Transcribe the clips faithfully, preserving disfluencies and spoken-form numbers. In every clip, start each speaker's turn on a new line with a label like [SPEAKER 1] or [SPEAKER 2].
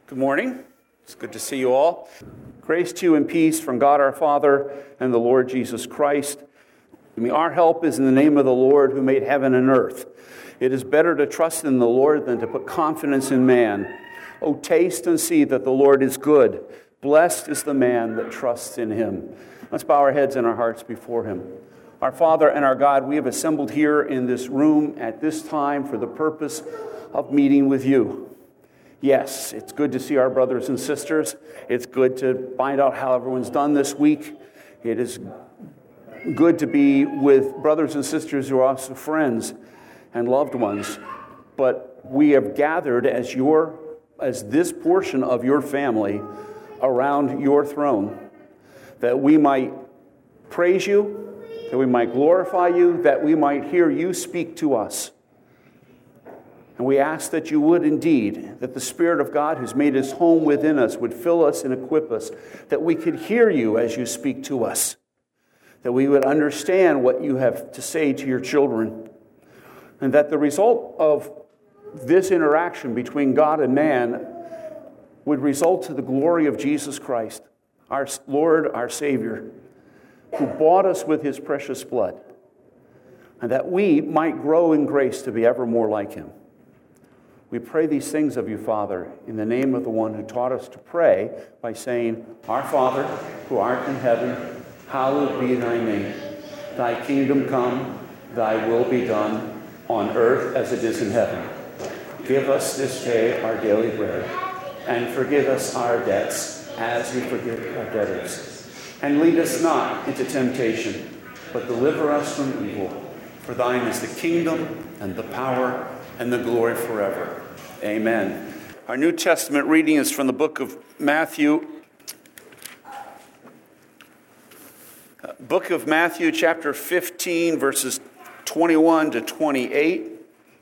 [SPEAKER 1] Good morning. It's good to see you all. Grace to you and peace from God our Father and the Lord Jesus Christ. I mean, our help is in the name of the Lord who made heaven and earth. It is better to trust in the Lord than to put confidence in man. Oh, taste and see that the Lord is good. Blessed is the man that trusts in him. Let's bow our heads and our hearts before him. Our Father and our God, we have assembled here in this room at this time for the purpose of meeting with you. Yes, it's good to see our brothers and sisters. It's good to find out how everyone's done this week. It is good to be with brothers and sisters who are also friends and loved ones. But we have gathered as your, as this portion of your family around your throne, that we might praise you, that we might glorify you, that we might hear you speak to us. And we ask that you would indeed, that the Spirit of God who's made his home within us would fill us and equip us, that we could hear you as you speak to us, that we would understand what you have to say to your children, and that the result of this interaction between God and man would result to the glory of Jesus Christ, our Lord, our Savior, who bought us with his precious blood, and that we might grow in grace to be ever more like him. We pray these things of you, Father, in the name of the one who taught us to pray by saying, Our Father, who art in heaven, hallowed be thy name. Thy kingdom come, thy will be done, on earth as it is in heaven. Give us this day our daily bread, and forgive us our debts as we forgive our debtors. And lead us not into temptation, but deliver us from evil. For thine is the kingdom and the power and the glory forever. Amen. Our New Testament reading is from the book of Matthew. Book of Matthew, chapter fifteen, verses twenty-one to twenty-eight.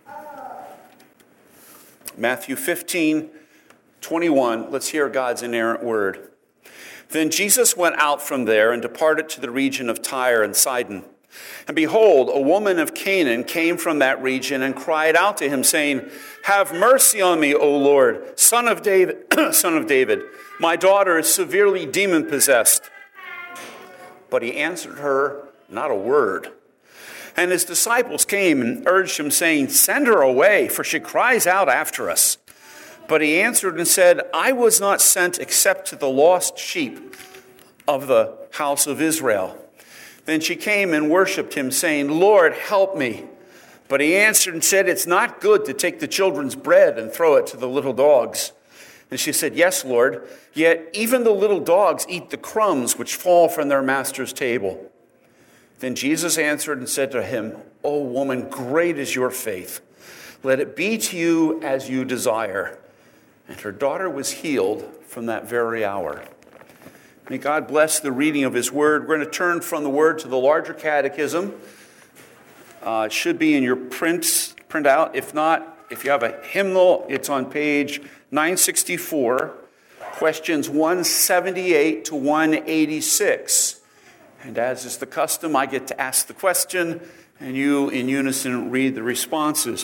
[SPEAKER 1] Matthew fifteen, twenty-one. Let's hear God's inerrant word. Then Jesus went out from there and departed to the region of Tyre and Sidon. And behold, a woman of Canaan came from that region and cried out to him, saying, Have mercy on me, O Lord, son of David, son of David. My daughter is severely demon-possessed. But he answered her not a word. And his disciples came and urged him, saying, Send her away, for she cries out after us. But he answered and said, I was not sent except to the lost sheep of the house of Israel. Then she came and worshipped him, saying, Lord, help me. But he answered and said, It's not good to take the children's bread and throw it to the little dogs. And she said, Yes, Lord, yet even the little dogs eat the crumbs which fall from their master's table. Then Jesus answered and said to him, O woman, great is your faith. Let it be to you as you desire. And her daughter was healed from that very hour. May God bless the reading of his word. We're going to turn from the word to the larger catechism. Uh, it should be in your prints, printout. If not, if you have a hymnal, it's on page nine sixty-four, questions one seventy-eight to one eighty-six. And as is the custom, I get to ask the question, and you in unison read the responses.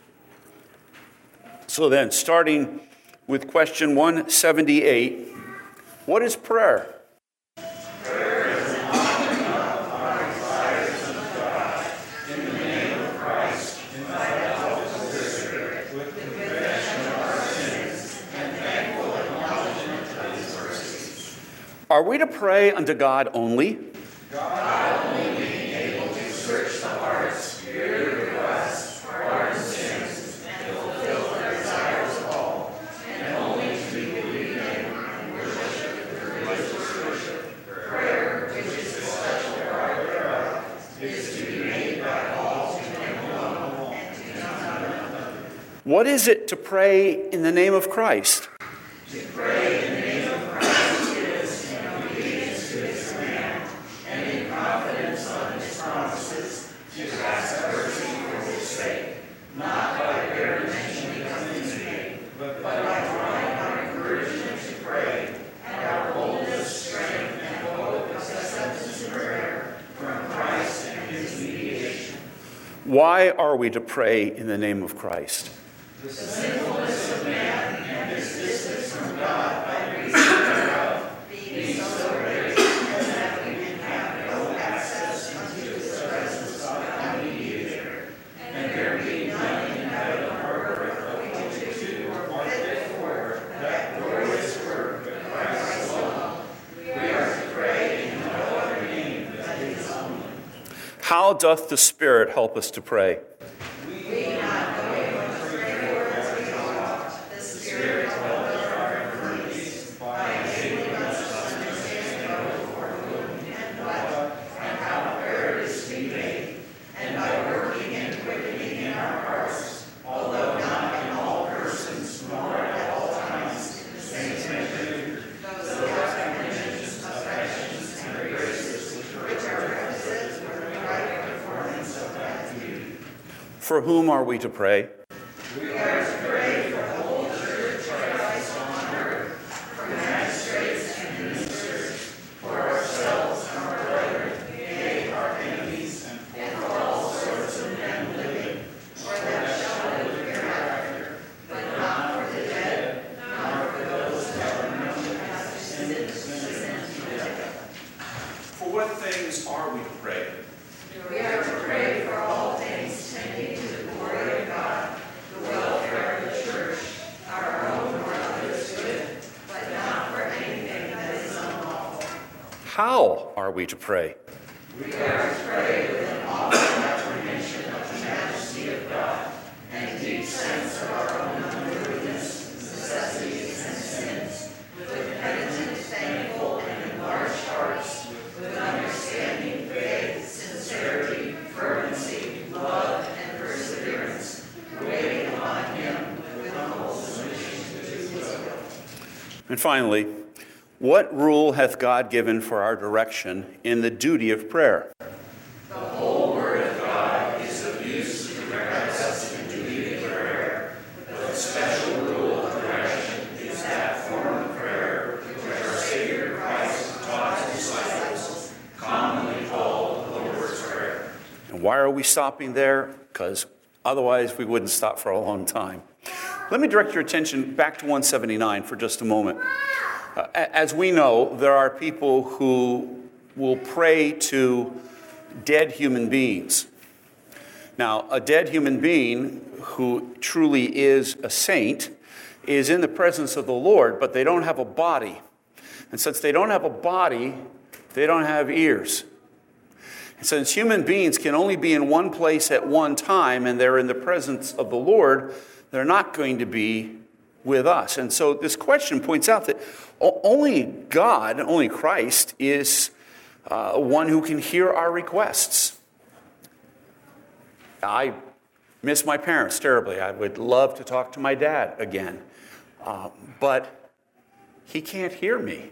[SPEAKER 1] So then, starting with question one seventy-eight, what is prayer?
[SPEAKER 2] Prayer is an offering of our desires unto God in the name of Christ, in thy help of the Spirit, with confession of our sins and thankful acknowledgement of his mercies.
[SPEAKER 1] Are we to pray unto God only?
[SPEAKER 2] God only being able to search the hearts, hear the requests, pardon sins, and fulfill the desires of all, and only to be believed in and worship with religious worship. Prayer, which is the special part thereof, is to be made by all to him alone and to none other.
[SPEAKER 1] What is it to pray in the name of Christ?
[SPEAKER 2] To pray in the name of Christ is in obedience to his command and in confidence on his promises to ask mercy for his sake, not by bare mentioning of his name, but by drawing our encouragement to pray and our boldness, strength, and hope of acceptance in prayer from Christ and his mediation.
[SPEAKER 1] Why are we to pray in the name of Christ?
[SPEAKER 2] The sinfulness of man and his distance from God
[SPEAKER 1] How doth the Spirit help us to pray?
[SPEAKER 2] We not knowing what to pray for as we ought, the Spirit helpeth our infirmities, by enabling us to understand our for whom and what, and how prayer is to be made, and by working and quickening in our hearts, although not in all persons, nor at all times, in the same measure, those apprehensions, affections, and graces, which are requisite for the right performance of that duty.
[SPEAKER 1] For whom are we to pray?
[SPEAKER 2] We are to pray for the whole church of Christ on earth, for magistrates and ministers, for ourselves and our brethren, yea, our enemies, and for all sorts of men living, or that shall live hereafter, but not for the dead, nor for those that are known as descended to death.
[SPEAKER 1] For what things are we to pray?
[SPEAKER 2] We are to pray for all things tending to the glory of God, the welfare of the church, our own or others' good, but not for anything that is unlawful.
[SPEAKER 1] How are we to pray?
[SPEAKER 2] We are to pray with an awful apprehension of the majesty of God, and deep sense of our own unworthiness, necessities, and sins, with penitent, thankful, and enlarged hearts, with understanding, faith, sincerity, fervency, love, and perseverance, waiting upon him with humble submission to his will.
[SPEAKER 1] And finally, what rule hath God given for our direction in the duty of prayer?
[SPEAKER 2] The whole word of God is of use to direct us in duty of prayer, but the special rule of direction is that form of prayer which our Savior Christ taught his disciples, commonly called the Lord's Prayer.
[SPEAKER 1] And why are we stopping there? Because otherwise we wouldn't stop for a long time. Let me direct your attention back to one seventy-nine for just a moment. Uh, as we know, there are people who will pray to dead human beings. Now, a dead human being who truly is a saint is in the presence of the Lord, but they don't have a body. And since they don't have a body, they don't have ears. And since human beings can only be in one place at one time and they're in the presence of the Lord, they're not going to be with us. And so this question points out that only God, only Christ, is uh, one who can hear our requests. I miss my parents terribly. I would love to talk to my dad again. Uh, but he can't hear me.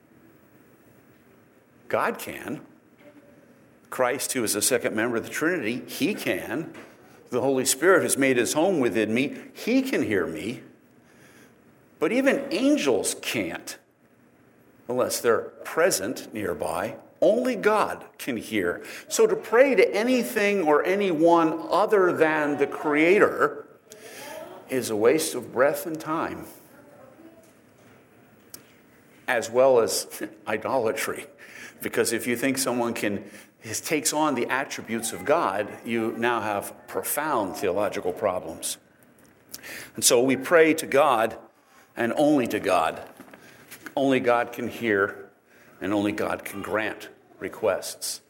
[SPEAKER 1] God can. Christ, who is the second member of the Trinity, he can. The Holy Spirit has made his home within me. He can hear me. But even angels can't, unless they're present nearby. Only God can hear. So to pray to anything or anyone other than the Creator is a waste of breath and time, as well as idolatry. Because if you think someone can takes on the attributes of God, you now have profound theological problems. And so we pray to God and only to God. Only God can hear and only God can grant requests.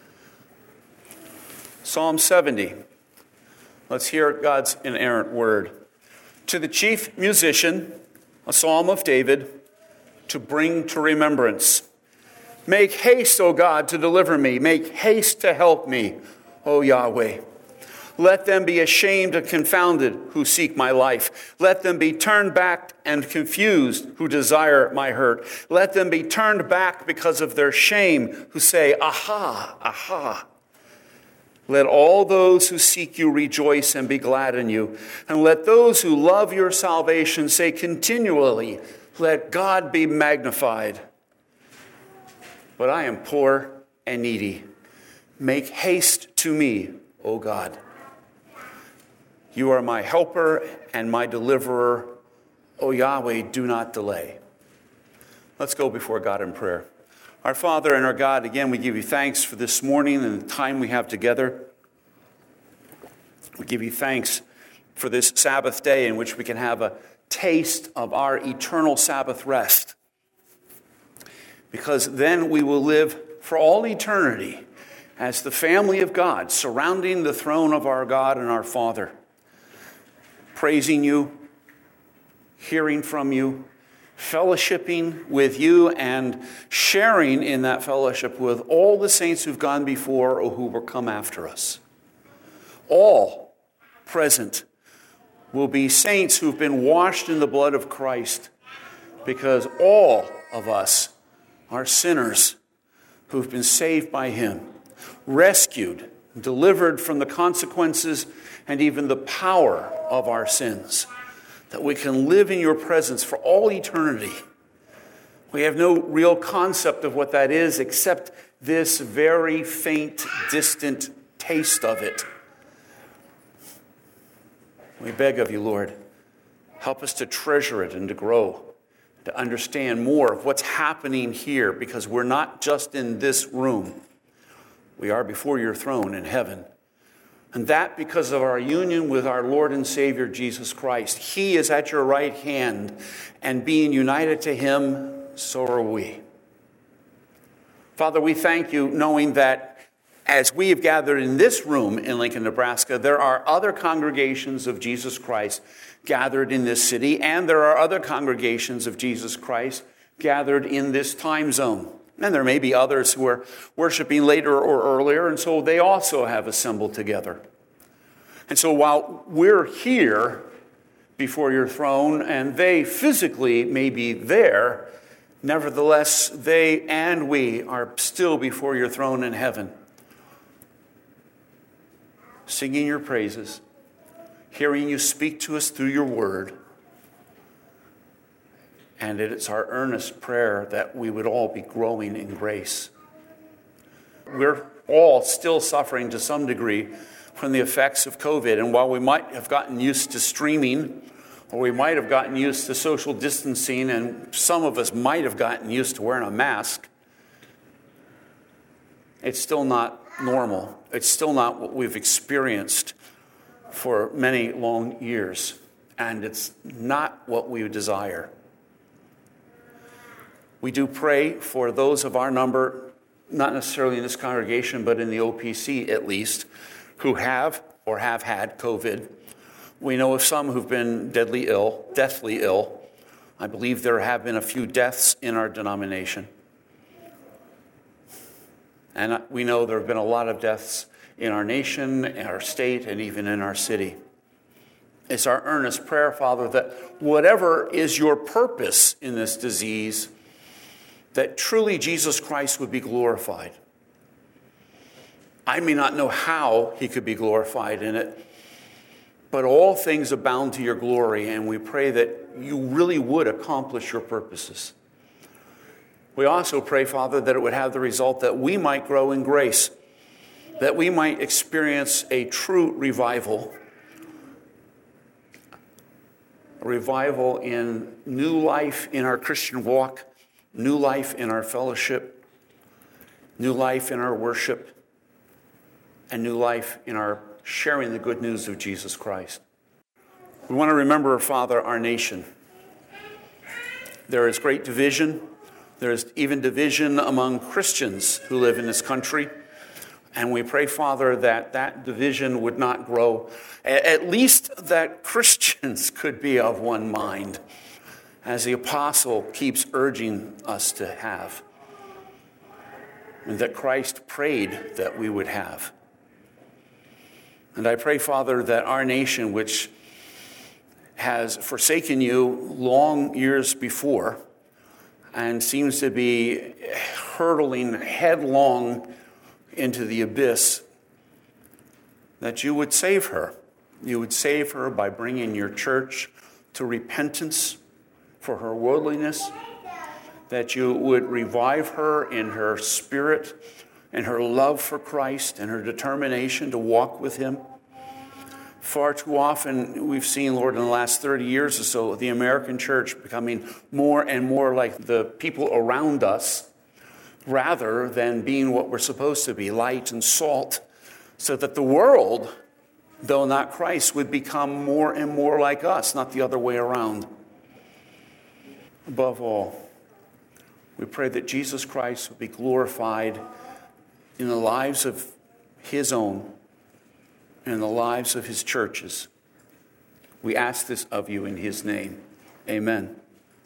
[SPEAKER 1] Psalm seventy. Let's hear God's inerrant word. To the chief musician, a psalm of David, to bring to remembrance. Make haste, O God, to deliver me. Make haste to help me, O Yahweh. Let them be ashamed and confounded who seek my life. Let them be turned back and confused who desire my hurt. Let them be turned back because of their shame who say, aha, aha. Let all those who seek you rejoice and be glad in you. And let those who love your salvation say continually, let God be magnified. But I am poor and needy. Make haste to me, O God. You are my helper and my deliverer. O Yahweh, do not delay. Let's go before God in prayer. Our Father and our God, again, we give you thanks for this morning and the time we have together. We give you thanks for this Sabbath day in which we can have a taste of our eternal Sabbath rest. Because then we will live for all eternity as the family of God, surrounding the throne of our God and our Father, praising you, hearing from you, fellowshipping with you, and sharing in that fellowship with all the saints who've gone before or who will come after us. All present will be saints who've been washed in the blood of Christ, because all of us are sinners who've been saved by him, rescued, delivered from the consequences and even the power of our sins, that we can live in your presence for all eternity. We have no real concept of what that is except this very faint, distant taste of it. We beg of you, Lord, help us to treasure it and to grow, to understand more of what's happening here, because we're not just in this room. We are before your throne in heaven. And that because of our union with our Lord and Savior, Jesus Christ. He is at your right hand, and being united to him, so are we. Father, we thank you knowing that as we have gathered in this room in Lincoln, Nebraska, there are other congregations of Jesus Christ gathered in this city, and there are other congregations of Jesus Christ gathered in this time zone. And there may be others who are worshiping later or earlier, and so they also have assembled together. And so while we're here before your throne, and they physically may be there, nevertheless, they and we are still before your throne in heaven, singing your praises, hearing you speak to us through your word. And it's our earnest prayer that we would all be growing in grace. We're all still suffering to some degree from the effects of COVID. And while we might have gotten used to streaming, or we might have gotten used to social distancing, and some of us might have gotten used to wearing a mask, it's still not normal. It's still not what we've experienced for many long years. And it's not what we desire. We do pray for those of our number, not necessarily in this congregation, but in the O P C at least, who have or have had COVID. We know of some who've been deadly ill, deathly ill. I believe there have been a few deaths in our denomination. And we know there have been a lot of deaths in our nation, in our state, and even in our city. It's our earnest prayer, Father, that whatever is your purpose in this disease, that truly Jesus Christ would be glorified. I may not know how he could be glorified in it, but all things abound to your glory, and we pray that you really would accomplish your purposes. We also pray, Father, that it would have the result that we might grow in grace, that we might experience a true revival, a revival in new life in our Christian walk, new life in our fellowship, new life in our worship, and new life in our sharing the good news of Jesus Christ. We want to remember, Father, our nation. There is great division. There is even division among Christians who live in this country. And we pray, Father, that that division would not grow. At least that Christians could be of one mind, as the apostle keeps urging us to have, and that Christ prayed that we would have. And I pray, Father, that our nation, which has forsaken you long years before and seems to be hurtling headlong into the abyss, that you would save her. You would save her by bringing your church to repentance for her worldliness, that you would revive her in her spirit and her love for Christ and her determination to walk with him. Far too often we've seen, Lord, in the last thirty years or so, the American church becoming more and more like the people around us, rather than being what we're supposed to be, light and salt, so that the world, though not Christ, would become more and more like us, not the other way around. Above all, we pray that Jesus Christ would be glorified in the lives of his own and the lives of his churches. We ask this of you in his name. Amen.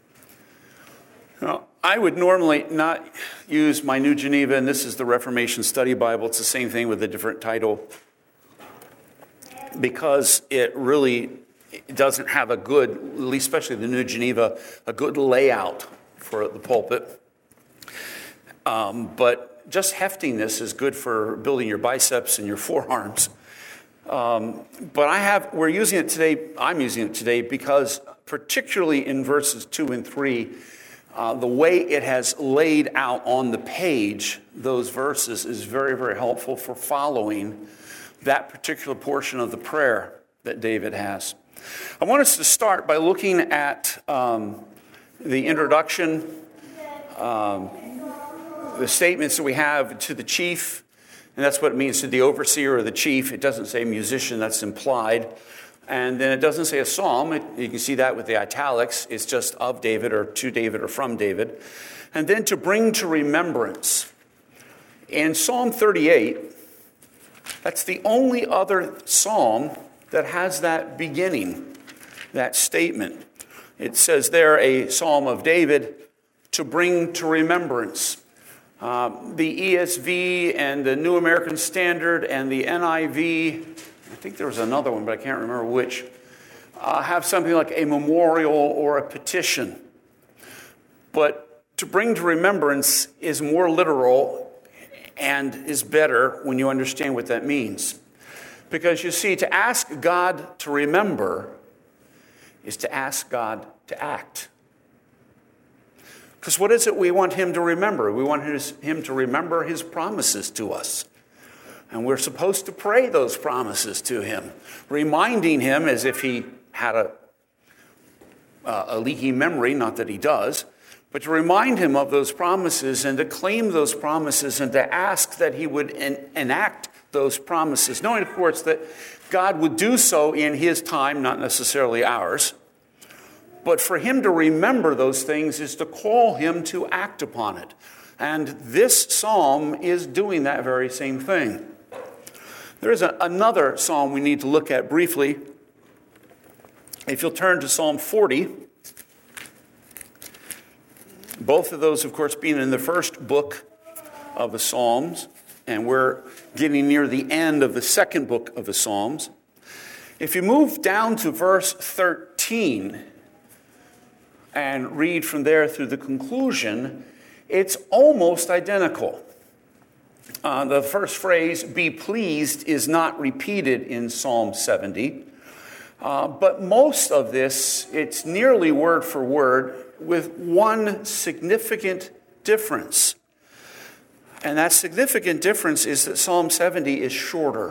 [SPEAKER 1] Now, I would normally not use my New Geneva, and this is the Reformation Study Bible. It's the same thing with a different title, because it really doesn't have a good, at least especially the New Geneva, a good layout for the pulpit. Um, but just heftiness is good for building your biceps and your forearms. Um, but I have, we're using it today, I'm using it today because particularly in verses two and three, uh, the way it has laid out on the page, those verses is very, very helpful for following that particular portion of the prayer that David has. I want us to start by looking at um, the introduction, um, the statements that we have to the chief, and that's what it means to the overseer or the chief. It doesn't say musician, that's implied. And then it doesn't say a psalm. It, you can see that with the italics. It's just of David or to David or from David. And then to bring to remembrance. In Psalm thirty-eight, that's the only other psalm that has that beginning, that statement. It says there, a psalm of David to bring to remembrance. Uh, the E S V and the New American Standard and the N I V, I think there was another one, but I can't remember which, uh, have something like a memorial or a petition. But to bring to remembrance is more literal and is better when you understand what that means. Because you see, to ask God to remember is to ask God to act. Because what is it we want him to remember? We want his, him to remember his promises to us. And we're supposed to pray those promises to him, reminding him as if he had a, uh, a leaky memory, not that he does, but to remind him of those promises and to claim those promises and to ask that he would en- enact those promises, knowing, of course, that God would do so in his time, not necessarily ours. But for him to remember those things is to call him to act upon it. And this psalm is doing that very same thing. There is a, another psalm we need to look at briefly. If you'll turn to Psalm forty, both of those, of course, being in the first book of the Psalms, and we're getting near the end of the second book of the Psalms. If you move down to verse thirteen and read from there through the conclusion, it's almost identical. Uh, the first phrase, be pleased, is not repeated in Psalm seventy. Uh, but most of this, it's nearly word for word, with one significant difference. And that significant difference is that Psalm seventy is shorter.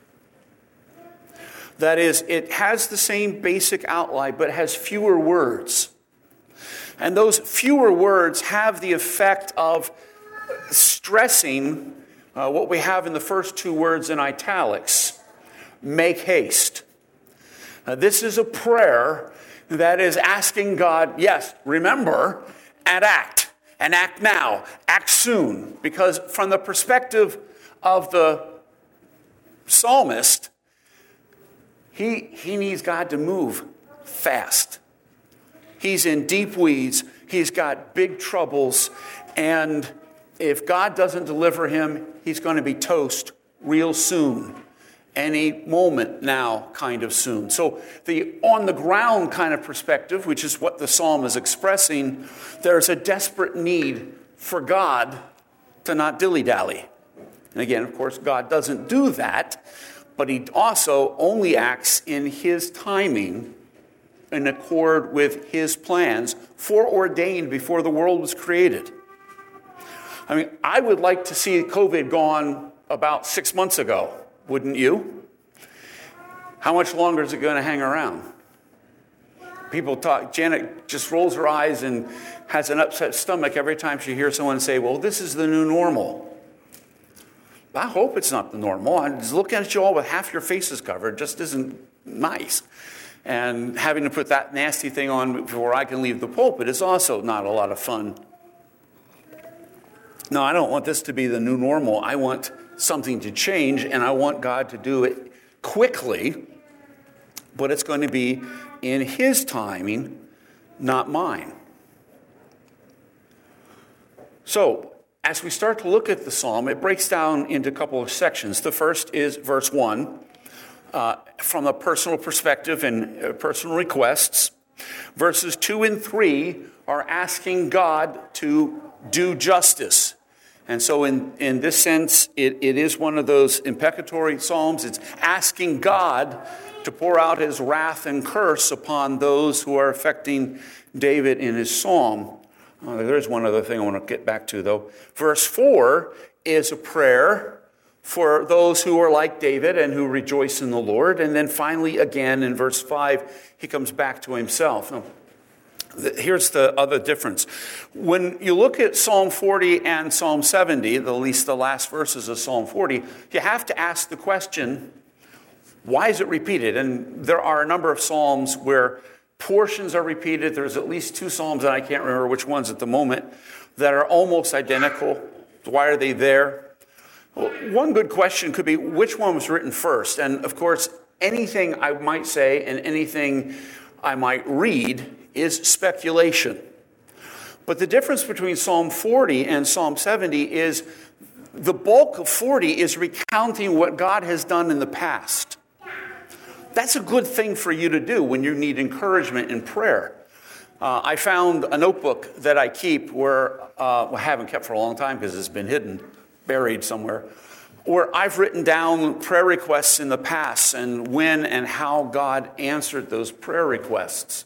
[SPEAKER 1] That is, it has the same basic outline, but has fewer words. And those fewer words have the effect of stressing uh, what we have in the first two words in italics. Make haste. Now, this is a prayer that is asking God, yes, remember, and act. And act now. Act soon. Because from the perspective of the psalmist, he, he needs God to move fast. He's in deep weeds. He's got big troubles. And if God doesn't deliver him, he's going to be toast real soon. Any moment now, kind of soon. So the on-the-ground kind of perspective, which is what the psalm is expressing, there's a desperate need for God to not dilly-dally. And again, of course, God doesn't do that, but he also only acts in his timing in accord with his plans, foreordained before the world was created. I mean, I would like to see COVID gone about six months ago. Wouldn't you? How much longer is it going to hang around? People talk, Janet just rolls her eyes and has an upset stomach every time she hears someone say, well, this is the new normal. I hope it's not the normal. I'm just looking at you all with half your faces covered just isn't nice. And having to put that nasty thing on before I can leave the pulpit is also not a lot of fun. No, I don't want this to be the new normal. I want something to change, and I want God to do it quickly, but it's going to be in his timing, not mine. So, as we start to look at the psalm, it breaks down into a couple of sections. The first is verse one, uh, from a personal perspective and uh, personal requests. Verses two and three are asking God to do justice. And so in, in this sense, it, it is one of those imprecatory psalms. It's asking God to pour out his wrath and curse upon those who are affecting David in his psalm. Uh, there's one other thing I want to get back to, though. Verse four is a prayer for those who are like David and who rejoice in the Lord. And then finally, again, in verse five, he comes back to himself. Now, here's the other difference. When you look at Psalm forty and Psalm seventy, at least the last verses of Psalm forty, you have to ask the question, why is it repeated? And there are a number of psalms where portions are repeated. There's at least two psalms, and I can't remember which ones at the moment, that are almost identical. Why are they there? Well, one good question could be, which one was written first? And of course, anything I might say and anything I might read is speculation. But the difference between Psalm forty and Psalm seventy is the bulk of forty is recounting what God has done in the past. That's a good thing for you to do when you need encouragement in prayer. Uh, I found a notebook that I keep where, uh, well, I haven't kept for a long time because it's been hidden, buried somewhere, where I've written down prayer requests in the past and when and how God answered those prayer requests.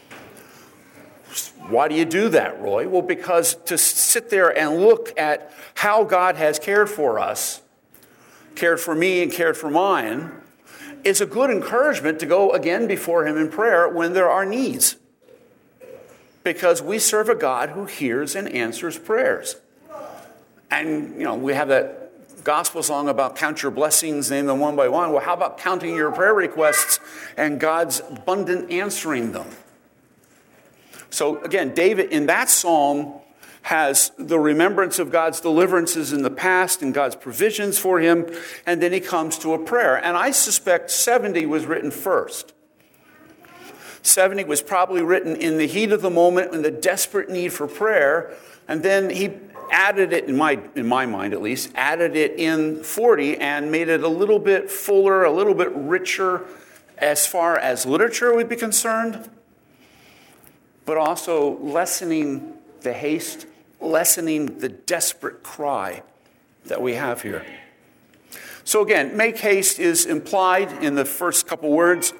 [SPEAKER 1] Why do you do that, Roy? Well, because to sit there and look at how God has cared for us, cared for me and cared for mine, is a good encouragement to go again before him in prayer when there are needs. Because we serve a God who hears and answers prayers. And, you know, we have that gospel song about count your blessings, name them one by one. Well, how about counting your prayer requests and God's abundant answering them? So again, David in that psalm has the remembrance of God's deliverances in the past and God's provisions for him, and then he comes to a prayer. And I suspect seventy was written first. seventy was probably written in the heat of the moment, in the desperate need for prayer, and then he added it, in my in my mind at least, added it in forty and made it a little bit fuller, a little bit richer as far as literature would be concerned, but also lessening the haste, lessening the desperate cry that we have here. So again, make haste is implied in the first couple words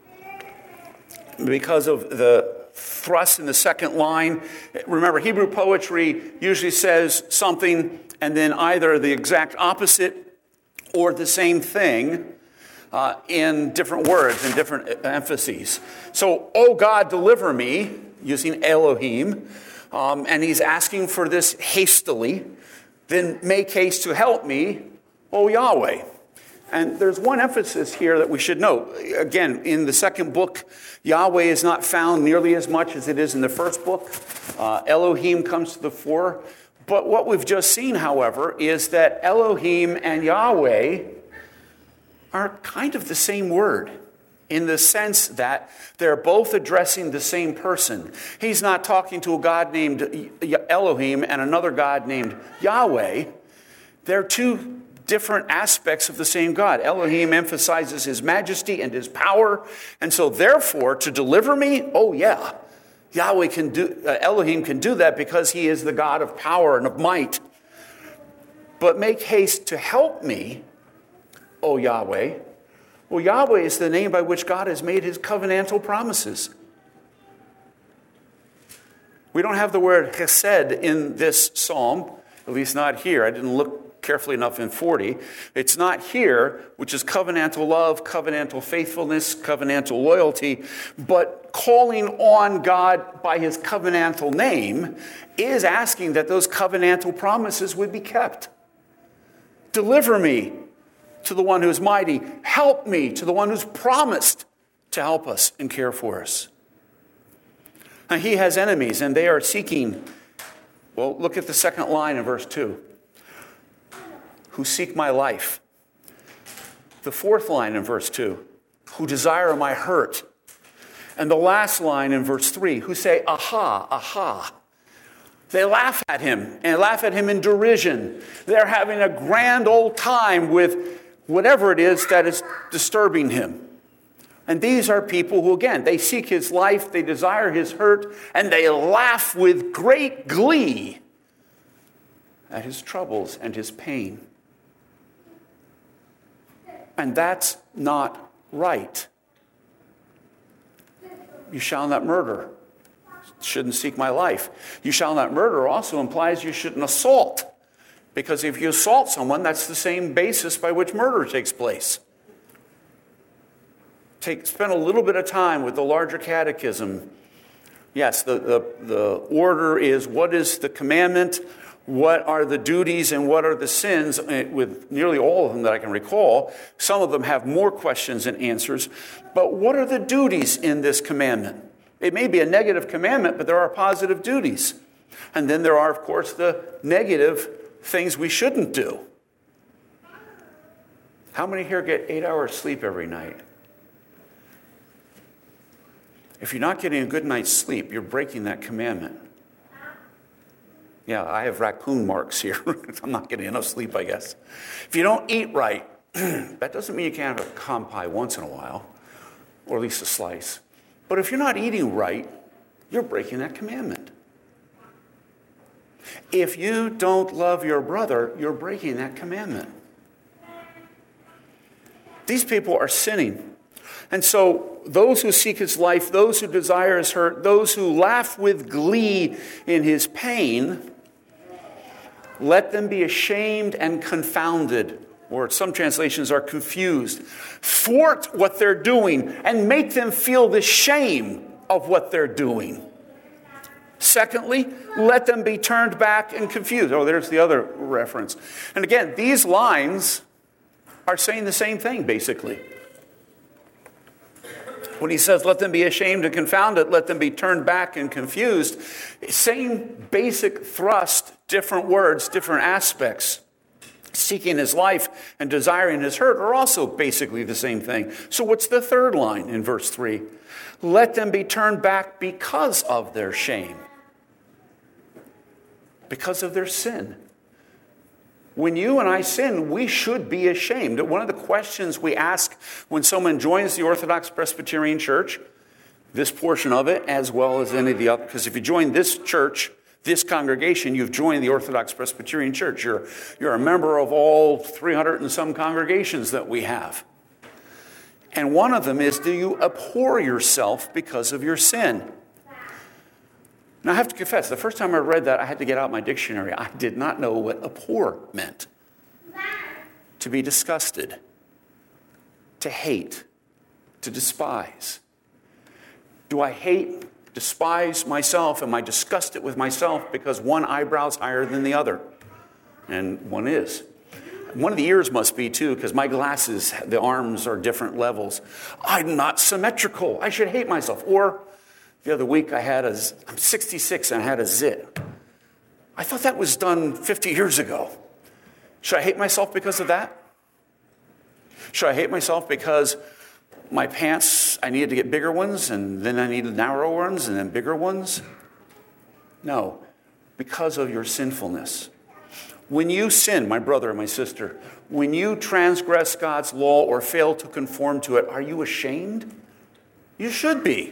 [SPEAKER 1] because of the thrust in the second line. Remember, Hebrew poetry usually says something and then either the exact opposite or the same thing uh, in different words and different emphases. So, "O God, deliver me," using Elohim, Um, and he's asking for this hastily. "Then make haste to help me, O Yahweh." And there's one emphasis here that we should note. Again, in the second book, Yahweh is not found nearly as much as it is in the first book. Uh, Elohim comes to the fore. But what we've just seen, however, is that Elohim and Yahweh are kind of the same word, in the sense that they're both addressing the same person. He's not talking to a God named Elohim and another God named Yahweh. They're two different aspects of the same God. Elohim emphasizes his majesty and his power, and so therefore, to deliver me, oh yeah, Yahweh can do, uh, Elohim can do that because he is the God of power and of might. But make haste to help me, oh Yahweh. Well, Yahweh is the name by which God has made his covenantal promises. We don't have the word chesed in this psalm, at least not here. I didn't look carefully enough in forty. It's not here, which is covenantal love, covenantal faithfulness, covenantal loyalty. But calling on God by his covenantal name is asking that those covenantal promises would be kept. Deliver me to the one who is mighty. Help me to the one who's promised to help us and care for us. Now, he has enemies, and they are seeking Well, look at the second line in verse two. Who seek my life. The fourth line in verse two. Who desire my hurt. And the last line in verse three. Who say, aha, aha. They laugh at him and laugh at him in derision. They're having a grand old time with whatever it is that is disturbing him. And these are people who, again, they seek his life, they desire his hurt, and they laugh with great glee at his troubles and his pain. And that's not right. You shall not murder. Shouldn't seek my life. You shall not murder also implies you shouldn't assault. Because if you assault someone, that's the same basis by which murder takes place. Take, spend a little bit of time with the larger catechism. Yes, the, the, the order is what is the commandment, what are the duties, and what are the sins, with nearly all of them that I can recall. Some of them have more questions than answers. But what are the duties in this commandment? It may be a negative commandment, but there are positive duties. And then there are, of course, the negative things we shouldn't do. How many here get eight hours sleep every night? If you're not getting a good night's sleep, you're breaking that commandment. Yeah, I have raccoon marks here. I'm not getting enough sleep, I guess. If you don't eat right, that doesn't mean you can't have a calm pie once in a while, or at least a slice. But if you're not eating right, you're breaking that commandment. If you don't love your brother, you're breaking that commandment. These people are sinning. And so those who seek his life, those who desire his hurt, those who laugh with glee in his pain, let them be ashamed and confounded, or some translations are confused. Thwart what they're doing and make them feel the shame of what they're doing. Secondly, let them be turned back and confused. Oh, there's the other reference. And again, these lines are saying the same thing, basically. When he says, let them be ashamed and confounded, let them be turned back and confused, same basic thrust, different words, different aspects. Seeking his life and desiring his hurt are also basically the same thing. So what's the third line in verse three? Let them be turned back because of their shame. Because of their sin. When you and I sin, we should be ashamed. One of the questions we ask when someone joins the Orthodox Presbyterian Church, this portion of it, as well as any of the other, because if you join this church, this congregation, you've joined the Orthodox Presbyterian Church. You're, you're a member of all three hundred and some congregations that we have. And one of them is, do you abhor yourself because of your sin? Now, I have to confess, the first time I read that, I had to get out my dictionary. I did not know what abhor meant. To be disgusted, to hate, to despise. Do I hate, despise myself? Am I disgusted with myself because one eyebrow's higher than the other? And one is. One of the ears must be, too, because my glasses, the arms are different levels. I'm not symmetrical. I should hate myself. Or the other week I had a, I'm sixty-six and I had a zit. I thought that was done fifty years ago. Should I hate myself because of that? Should I hate myself because my pants, I needed to get bigger ones and then I needed narrower ones and then bigger ones? No, because of your sinfulness. When you sin, my brother and my sister, when you transgress God's law or fail to conform to it, are you ashamed? You should be.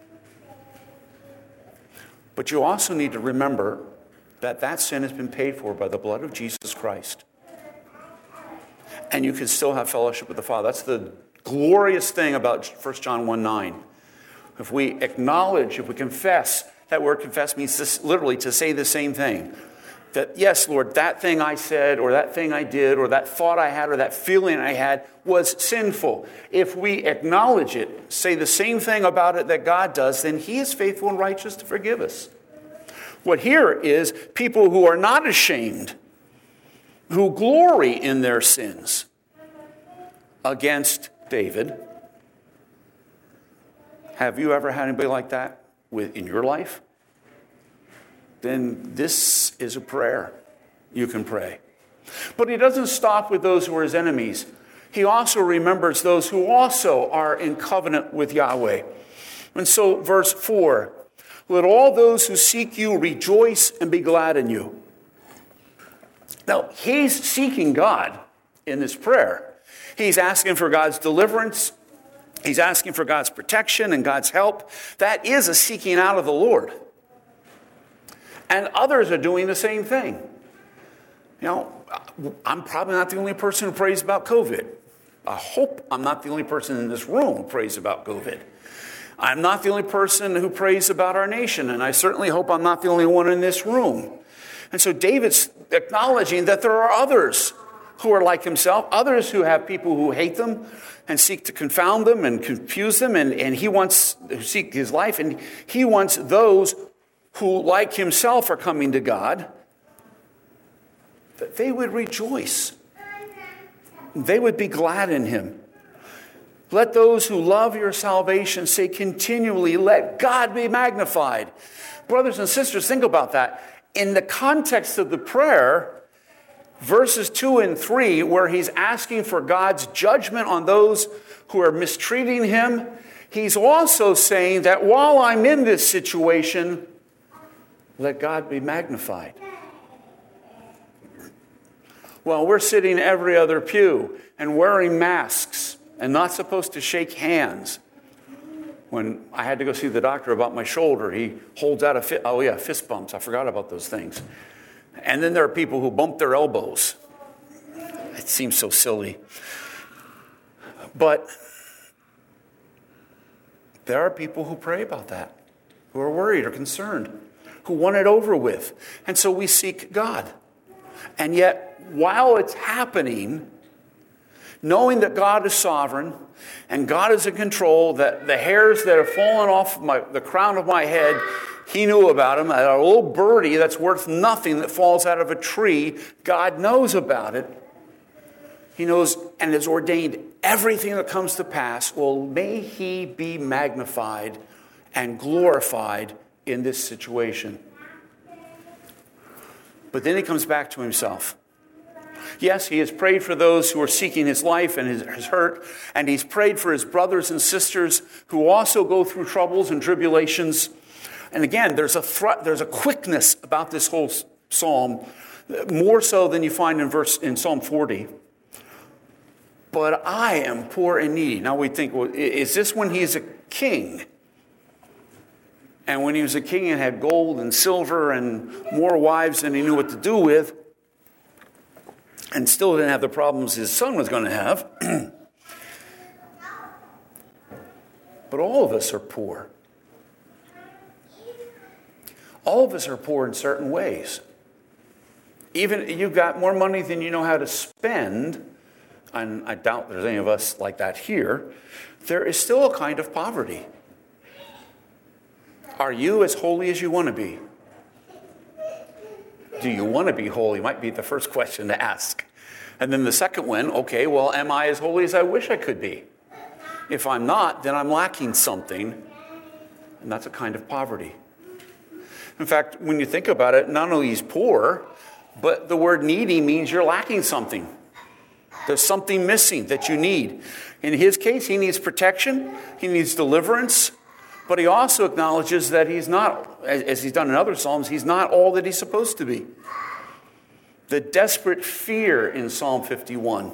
[SPEAKER 1] But you also need to remember that that sin has been paid for by the blood of Jesus Christ. And you can still have fellowship with the Father. That's the glorious thing about First John one nine. If we acknowledge, if we confess, that word confess means this, literally to say the same thing. That, yes, Lord, that thing I said, or that thing I did, or that thought I had, or that feeling I had was sinful. If we acknowledge it, say the same thing about it that God does, then he is faithful and righteous to forgive us. What here is people who are not ashamed, who glory in their sins against David. Have you ever had anybody like that in your life? Then this is a prayer you can pray. But he doesn't stop with those who are his enemies. He also remembers those who also are in covenant with Yahweh. And so verse four, let all those who seek you rejoice and be glad in you. Now, he's seeking God in this prayer. He's asking for God's deliverance. He's asking for God's protection and God's help. That is a seeking out of the Lord. And others are doing the same thing. You know, I'm probably not the only person who prays about COVID. I hope I'm not the only person in this room who prays about COVID. I'm not the only person who prays about our nation, and I certainly hope I'm not the only one in this room. And so David's acknowledging that there are others who are like himself, others who have people who hate them and seek to confound them and confuse them, and, and he wants to seek his life, and he wants those who, like himself, are coming to God, that they would rejoice. They would be glad in him. Let those who love your salvation say continually, let God be magnified. Brothers and sisters, think about that. In the context of the prayer, verses two and three, where he's asking for God's judgment on those who are mistreating him, he's also saying that while I'm in this situation, let God be magnified. Well, we're sitting every other pew and wearing masks and not supposed to shake hands. When I had to go see the doctor about my shoulder, he holds out a fist. Oh, yeah, fist bumps. I forgot about those things. And then there are people who bump their elbows. It seems so silly. But there are people who pray about that, who are worried or concerned, who want it over with. And so we seek God. And yet, while it's happening, knowing that God is sovereign and God is in control, that the hairs that have fallen off my, the crown of my head, he knew about them. A little birdie that's worth nothing that falls out of a tree, God knows about it. He knows and has ordained everything that comes to pass. Well, may he be magnified and glorified in this situation. But then he comes back to himself. Yes, he has prayed for those who are seeking his life and his, his hurt, and he's prayed for his brothers and sisters who also go through troubles and tribulations. And again, there's a thr- there's a quickness about this whole psalm, more so than you find in verse in Psalm forty. But I am poor and needy. Now we think, well, is this when he's a king? And when he was a king and had gold and silver and more wives than he knew what to do with, and still didn't have the problems his son was going to have. But all of us are poor. All of us are poor in certain ways. Even you've got more money than you know how to spend, and I doubt there's any of us like that here, there is still a kind of poverty. Are you as holy as you want to be? Do you want to be holy? Might be the first question to ask. And then the second one, okay, well, am I as holy as I wish I could be? If I'm not, then I'm lacking something. And that's a kind of poverty. In fact, when you think about it, not only is poor, but the word needy means you're lacking something. There's something missing that you need. In his case, he needs protection. He needs deliverance. But he also acknowledges that he's not, as he's done in other Psalms, he's not all that he's supposed to be. The desperate fear in Psalm fifty-one.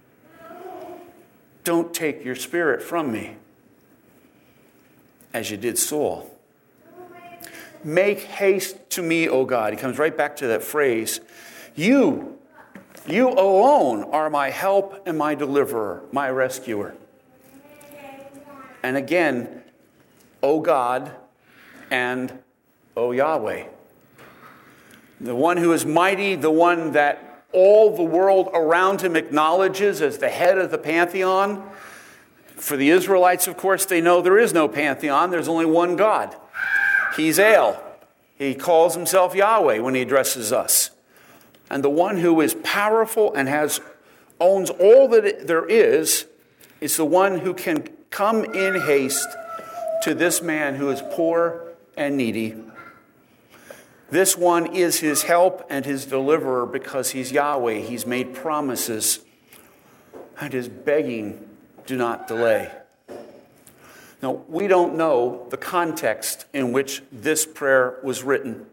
[SPEAKER 1] Don't take your spirit from me, as you did Saul. Make haste to me, O God. He comes right back to that phrase. You, you alone are my help and my deliverer, my rescuer. And again, O God and O Yahweh. The one who is mighty, the one that all the world around him acknowledges as the head of the pantheon. For the Israelites, of course, they know there is no pantheon. There's only one God. He's El. He calls himself Yahweh when he addresses us. And the one who is powerful and has owns all that there is is the one who can come in haste to this man who is poor and needy. This one is his help and his deliverer because he's Yahweh. He's made promises and is begging, do not delay. Now, we don't know the context in which this prayer was written.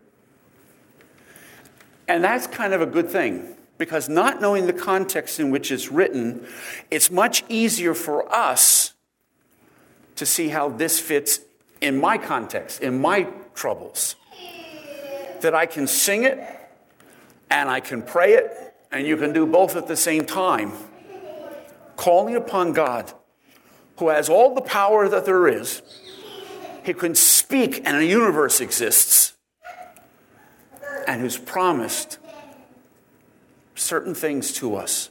[SPEAKER 1] And that's kind of a good thing, because not knowing the context in which it's written, it's much easier for us to see how this fits in my context, in my troubles. That I can sing it, and I can pray it, and you can do both at the same time. Calling upon God, who has all the power that there is. He can speak, and a universe exists. And who's promised certain things to us.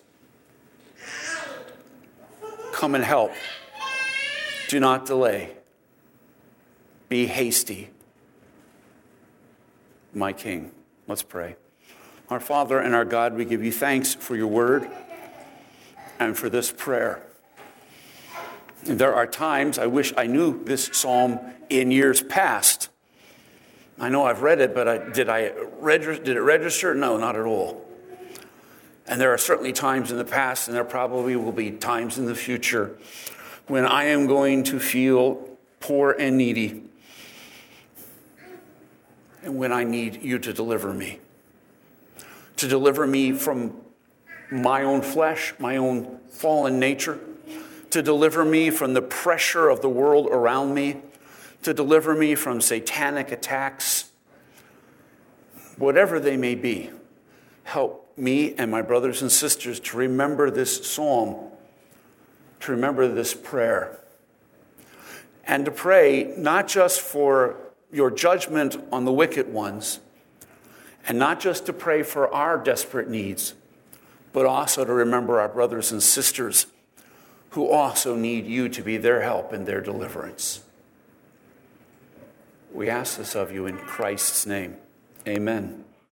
[SPEAKER 1] Come and help. Do not delay. Be hasty, my King. Let's pray. Our Father and our God, we give you thanks for your word and for this prayer. There are times I wish I knew this psalm in years past. I know I've read it, but I, did I register? Did it register? No, not at all. And there are certainly times in the past, and there probably will be times in the future, when I am going to feel poor and needy, and when I need you to deliver me. To deliver me from my own flesh, my own fallen nature, to deliver me from the pressure of the world around me, to deliver me from satanic attacks, whatever they may be. Help me and my brothers and sisters to remember this psalm, to remember this prayer, and to pray not just for your judgment on the wicked ones, and not just to pray for our desperate needs, but also to remember our brothers and sisters who also need you to be their help and their deliverance. We ask this of you in Christ's name. Amen.